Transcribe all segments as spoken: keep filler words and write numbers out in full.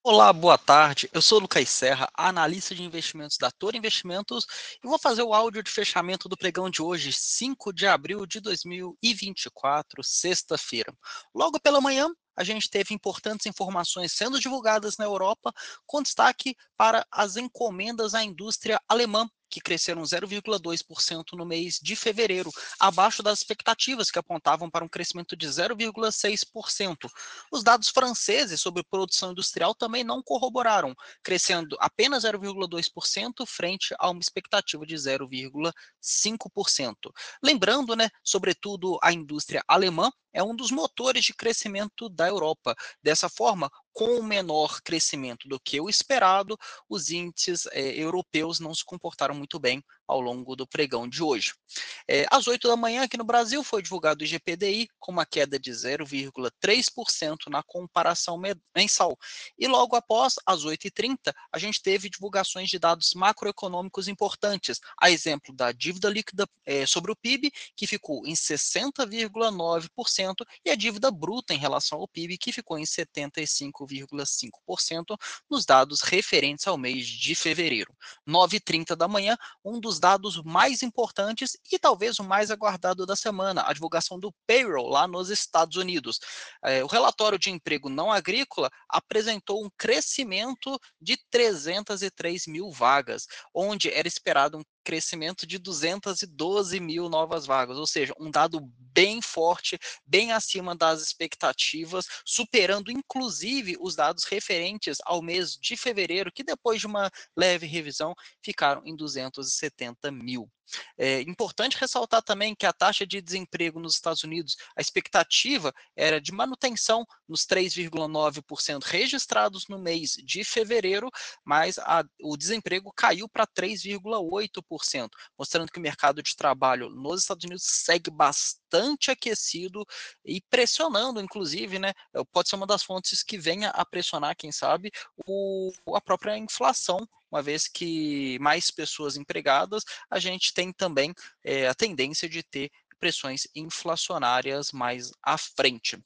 Olá, boa tarde. Eu sou o Lucas Serra, analista de investimentos da Toro Investimentos, e vou fazer o áudio de fechamento do pregão de hoje, cinco de abril de dois mil e vinte e quatro, sexta-feira. Logo pela manhã, a gente teve importantes informações sendo divulgadas na Europa, com destaque para as encomendas à indústria alemã, que cresceram zero vírgula dois por cento no mês de fevereiro, abaixo das expectativas que apontavam para um crescimento de zero vírgula seis por cento. Os dados franceses sobre produção industrial também não corroboraram, crescendo apenas zero vírgula dois por cento frente a uma expectativa de zero vírgula cinco por cento. Lembrando, né, sobretudo a indústria alemã é um dos motores de crescimento da Europa. Dessa forma, com o menor crescimento do que o esperado, os índices eh, europeus não se comportaram muito bem ao longo do pregão de hoje. É, às oito da manhã, aqui no Brasil, foi divulgado o I G P D I, com uma queda de zero vírgula três por cento na comparação mensal. E logo após, às oito e trinta, a gente teve divulgações de dados macroeconômicos importantes, a exemplo da dívida líquida é, sobre o P I B, que ficou em sessenta vírgula nove por cento, e a dívida bruta em relação ao P I B, que ficou em setenta e cinco vírgula cinco por cento nos dados referentes ao mês de fevereiro. nove e trinta da manhã, um dos dados mais importantes e talvez o mais aguardado da semana, a divulgação do payroll lá nos Estados Unidos. É, o relatório de emprego não agrícola apresentou um crescimento de trezentas e três mil vagas, onde era esperado um crescimento de duzentas e doze mil novas vagas, ou seja, um dado bem forte, bem acima das expectativas, superando inclusive os dados referentes ao mês de fevereiro, que depois de uma leve revisão ficaram em duzentos e setenta mil. É importante ressaltar também que a taxa de desemprego nos Estados Unidos, a expectativa era de manutenção nos três vírgula nove por cento registrados no mês de fevereiro, mas a, o desemprego caiu para três vírgula oito por cento, mostrando que o mercado de trabalho nos Estados Unidos segue bastante aquecido e pressionando, inclusive, né, pode ser uma das fontes que venha a pressionar, quem sabe, o, a própria inflação, uma vez que mais pessoas empregadas, a gente tem também é, a tendência de ter pressões inflacionárias mais à frente.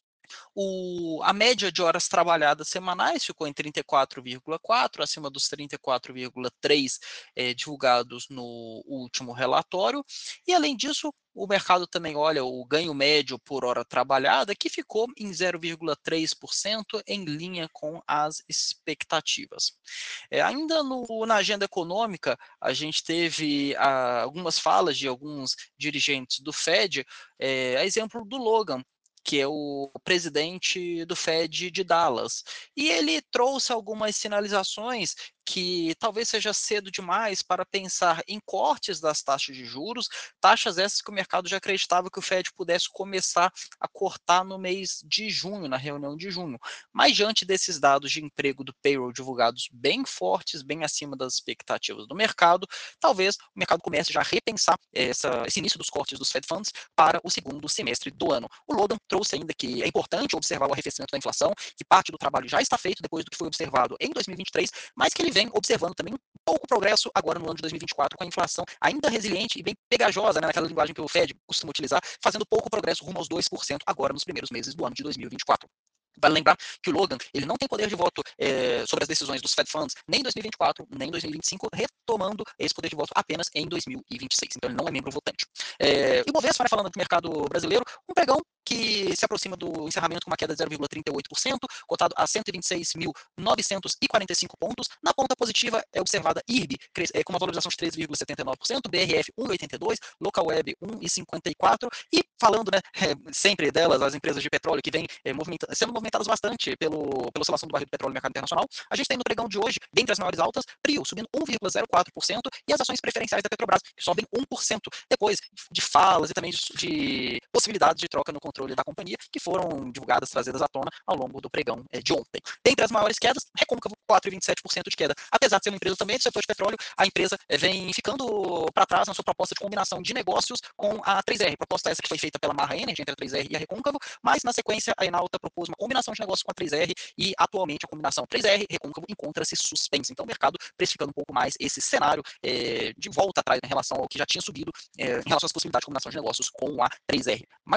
O, a média de horas trabalhadas semanais ficou em trinta e quatro vírgula quatro, acima dos trinta e quatro vírgula três é, divulgados no último relatório. E, além disso, o mercado também olha o ganho médio por hora trabalhada, que ficou em zero vírgula três por cento, em linha com as expectativas. É, ainda no, na agenda econômica, a gente teve ah, algumas falas de alguns dirigentes do Fed, é, a exemplo do Logan, que é o presidente do Fed de Dallas. E ele trouxe algumas sinalizações que talvez seja cedo demais para pensar em cortes das taxas de juros, taxas essas que o mercado já acreditava que o Fed pudesse começar a cortar no mês de junho, na reunião de junho. Mas diante desses dados de emprego do payroll divulgados bem fortes, bem acima das expectativas do mercado, talvez o mercado comece já a repensar essa, esse início dos cortes dos Fed Funds para o segundo semestre do ano. O Logan trouxe ainda que é importante observar o arrefecimento da inflação, que parte do trabalho já está feito depois do que foi observado em dois mil e vinte e três, mas que ele vem observando também um pouco progresso agora no ano de dois mil e vinte e quatro, com a inflação ainda resiliente e bem pegajosa, né, naquela linguagem que o Fed costuma utilizar, fazendo pouco progresso rumo aos dois por cento agora nos primeiros meses do ano de dois mil e vinte e quatro. Vale lembrar que o Logan ele não tem poder de voto é, sobre as decisões dos Fed Funds nem em dois mil e vinte e quatro, nem em dois mil e vinte e cinco, retomando esse poder de voto apenas em dois mil e vinte e seis. Então ele não é membro votante. É, e o Bovespa, né, falando do mercado brasileiro, um pregão que se aproxima do encerramento com uma queda de zero vírgula trinta e oito por cento, cotado a cento e vinte e seis mil novecentos e quarenta e cinco pontos. Na ponta positiva é observada I R B, é, com uma valorização de três vírgula setenta e nove por cento, B R F um vírgula oitenta e dois por cento, Local Web um vírgula cinquenta e quatro por cento, e falando, né, é, sempre delas, as empresas de petróleo que vêm é, movimenta sendo movimentadas bastante pelo, pela oscilação do barril do petróleo no mercado internacional, a gente tem no pregão de hoje, dentre as maiores altas, Prio subindo um vírgula zero quatro por cento e as ações preferenciais da Petrobras, que sobem um por cento, depois de falas e também de, de possibilidades de troca no controle da companhia, que foram divulgadas, trazidas à tona ao longo do pregão é, de ontem. Dentre as maiores quedas, Recôncavo, quatro vírgula vinte e sete por cento de queda. Apesar de ser uma empresa também do setor de petróleo, a empresa é, vem ficando para trás na sua proposta de combinação de negócios com a três R, proposta essa que foi feita pela Marra Energy, entre a três R e a Recôncavo, mas na sequência a Enalta propôs uma combinação de negócios com a três R e atualmente a combinação três R Recôncavo encontra-se suspensa. Então o mercado precificando um pouco mais esse cenário é, de volta atrás em relação ao que já tinha subido é, em relação às possibilidades de combinação de negócios com a três R. Magalu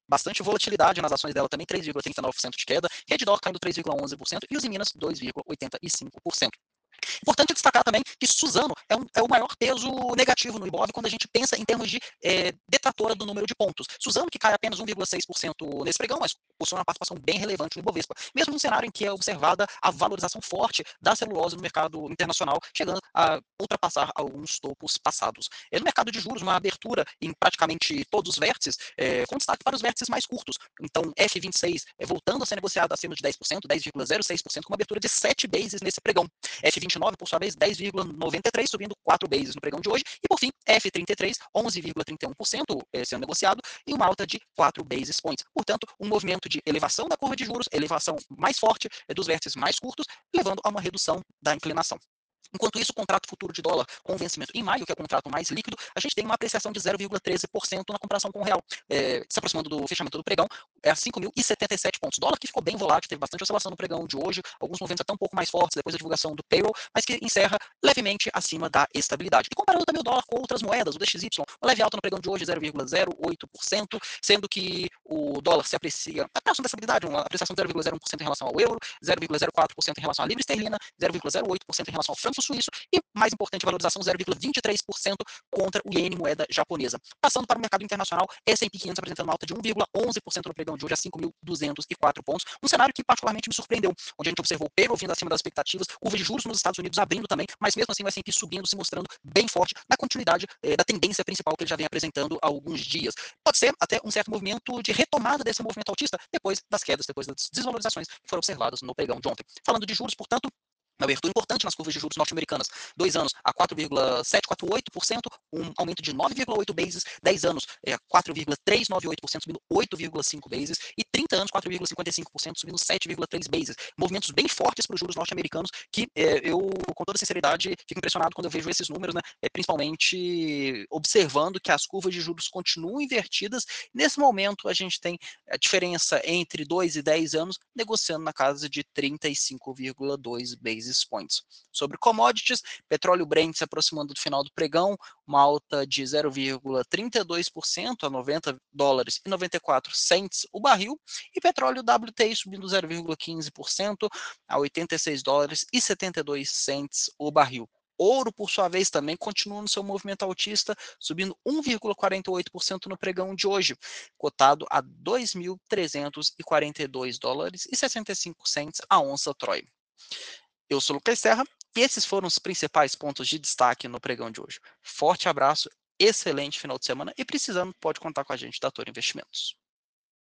bastante volatilidade nas ações dela também, três vírgula trinta e nove por cento de queda, Redditor caindo três vírgula onze por cento e os Minas dois vírgula oitenta e cinco por cento. Importante destacar também que Suzano é, um, é o maior peso negativo no Ibov quando a gente pensa em termos de é, detratora do número de pontos. Suzano, que cai apenas um vírgula seis por cento nesse pregão, mas possui uma participação bem relevante no Ibovespa, mesmo num cenário em que é observada a valorização forte da celulose no mercado internacional, chegando a ultrapassar alguns topos passados. É, no mercado de juros, uma abertura em praticamente todos os vértices, é, com destaque para os vértices mais curtos. Então, F vinte e seis é, voltando a ser negociado acima de dez por cento, dez vírgula zero seis por cento, com uma abertura de sete bases nesse pregão. F vinte e nove, por sua vez, dez vírgula noventa e três, subindo quatro bases no pregão de hoje. E, por fim, F trinta e três, onze vírgula trinta e um por cento eh, sendo negociado e uma alta de quatro basis points. Portanto, um movimento de elevação da curva de juros, elevação mais forte eh, dos vértices mais curtos, levando a uma redução da inclinação. Enquanto isso, o contrato futuro de dólar com vencimento em maio, que é o contrato mais líquido, a gente tem uma apreciação de zero vírgula treze por cento na comparação com o real. É, se aproximando do fechamento do pregão, é a cinco mil e setenta e sete pontos. Dólar que ficou bem volátil, teve bastante oscilação no pregão de hoje, alguns movimentos até um pouco mais fortes depois da divulgação do payroll, mas que encerra levemente acima da estabilidade. E comparando também o dólar com outras moedas, o D X Y, uma leve alta no pregão de hoje, zero vírgula zero oito por cento, sendo que o dólar se aprecia, próximo da estabilidade, uma apreciação de zero vírgula zero um por cento em relação ao euro, zero vírgula zero quatro por cento em relação à libra esterlina, zero vírgula zero oito por cento em relação ao franco suíço e, mais importante, valorização zero vírgula vinte e três por cento contra o iene moeda japonesa. Passando para o mercado internacional, S e P quinhentos apresentando uma alta de um vírgula onze por cento no pregão de hoje a cinco mil duzentos e quatro pontos, um cenário que particularmente me surpreendeu, onde a gente observou o payroll vindo acima das expectativas, curva de juros nos Estados Unidos abrindo também, mas mesmo assim o S e P subindo, se mostrando bem forte na continuidade eh, da tendência principal que ele já vem apresentando há alguns dias. Pode ser até um certo movimento de retomada desse movimento altista depois das quedas, depois das desvalorizações que foram observadas no pregão de ontem. Falando de juros, portanto, uma abertura importante nas curvas de juros norte-americanas. Dois anos a quatro vírgula setecentos e quarenta e oito por cento, um aumento de nove vírgula oito bases, dez anos é, quatro vírgula trezentos e noventa e oito por cento, subindo oito vírgula cinco bases, e trinta anos quatro vírgula cinquenta e cinco por cento, subindo sete vírgula três bases. Movimentos bem fortes para os juros norte-americanos, que é, eu, com toda sinceridade, fico impressionado quando eu vejo esses números, né, é, principalmente observando que as curvas de juros continuam invertidas. Nesse momento, a gente tem a diferença entre dois e dez anos, negociando na casa de trinta e cinco vírgula dois bases points. Sobre commodities, petróleo Brent se aproximando do final do pregão, uma alta de zero vírgula trinta e dois por cento a noventa dólares e noventa e quatro cents o barril, e petróleo W T I subindo zero vírgula quinze por cento a oitenta e seis dólares e setenta e dois cents o barril. Ouro, por sua vez, também continua no seu movimento altista, subindo um vírgula quarenta e oito por cento no pregão de hoje, cotado a dois mil trezentos e quarenta e dois dólares e sessenta e cinco cents a onça Troy. Eu sou o Lucas Serra e esses foram os principais pontos de destaque no pregão de hoje. Forte abraço, excelente final de semana e precisando pode contar com a gente da Toro Investimentos.